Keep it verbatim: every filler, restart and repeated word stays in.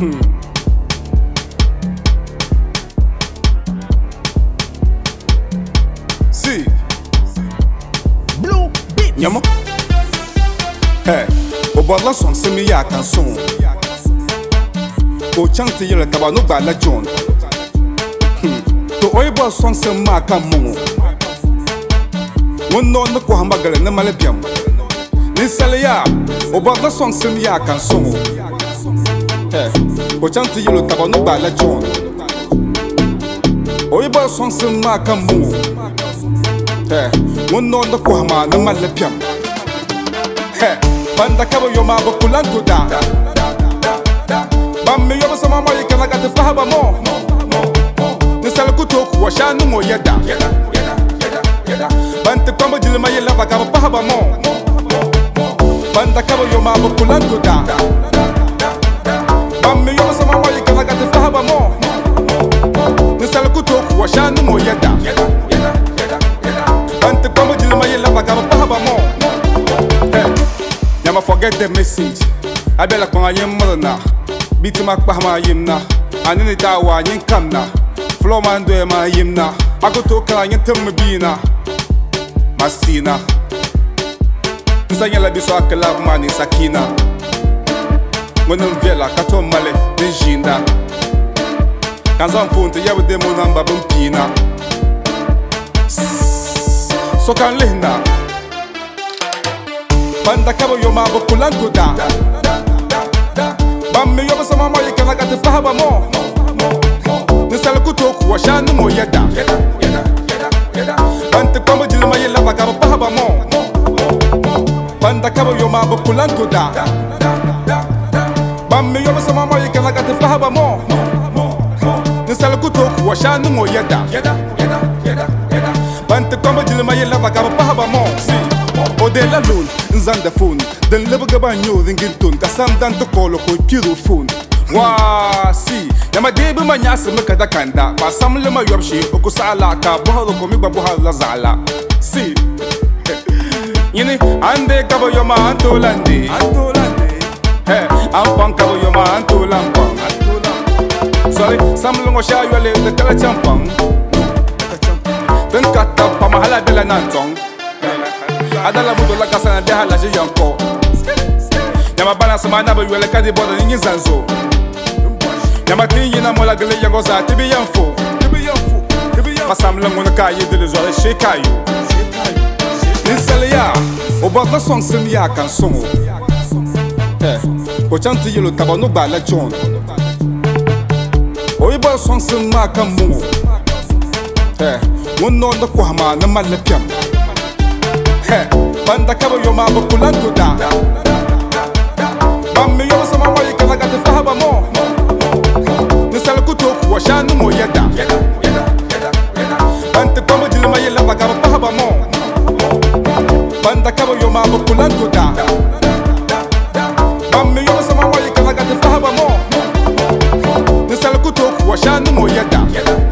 Hmm. See, Blue Beats. Nyama. Hey, Obala song semi ya kan song. O chang ti yele taba no bala John. Hmm. To oibo song sem ma kan mo. Won no no ko hamagale na malebiam. Ni sale ya, Obala song sem ya kan song. Hey, o chang ti yele taba no bala John. Oibo song sem ma kan mo. Hey, won no no ko hama na malebiam. Hey, banda kabo yo ma bakulanto da. Bamme yo sama ma yikana ga tafahaba mo. Ni sala kutoku wa shanu mo yeda. Bante kwamba jilima yela ba kaba pahaba mo. Banda kabo yo ma bakulanto da. Bamme yo sama ma yikana ga tafahaba mo. Ni sala kutoku wa shanu mo yeda. Bante kwamba jilima yela ba kaba pahaba mo. Never forget the message. I be like my young mother now. Beat my pahama yimna. I need that one yin come na. Flow man do my yimna. I go to a client and tell me bina. Masina. Nsanya la biso akala mani sakina. When I'm vela kato male denjinda. Kanzan phone to yawe demo number bumpina. So can lehna. Banda kabo yo ma bakulanto da. Bamme yo sama ma yikana ga tafahaba mo. Ni sala kutoku wa shanu mo yeda. Bante kwamba jilima yela ba kaba pahaba mo. Banda kabo yo ma bakulanto da. Bamme yo sama ma yikana ga tafahaba mo. Ni sala kutoku wa shanu mo yeda. Bante kwamba jilima yela ba kaba pahaba mo. Odela loon, nzanda phone. Den lebe gaba nyo ringin tone. Kasam dan to kolo ko piro phone. Waa si, yama debe ma nyase me kada kanda. Ba sam le ma yobshi okusala ka bohalo ko mi ba bohala zala. Si. Yini ande kabo yoma antolande. Antolande. Hey, ampang kabo yoma antolampang. Antolampang. Sorry, sam le ngo sha yole de kala champang. Den kata pa mahala de la nantong. Adala mudo la kasa na deha la jiyanko. Yama balance mana ba yole kadi boda ni zanzo. Yama tinyi na mola gele yango za tibi yanfo. Tibi yanfo. Tibi yanfo. Masam la ngona ka yede le zore shekayo. Nisale ya, obata song sim ya kan songo. Eh, o chanti yelo taba no ba la John. Oiba song sim ma kan mo. Eh, won no da ko hama na malapiam. Banda kabo yo ma bakulanto da. Bamme yo sama ma yikana ga tafahaba mo. Ni sala kutoku wa shanu mo yeda. Bante kwamba jilima yela ba kaba pahaba mo. Banda kabo yo ma bakulanto da. Bamme yo sama ma yikana ga tafahaba mo. Ni sala kutoku wa shanu mo yeda.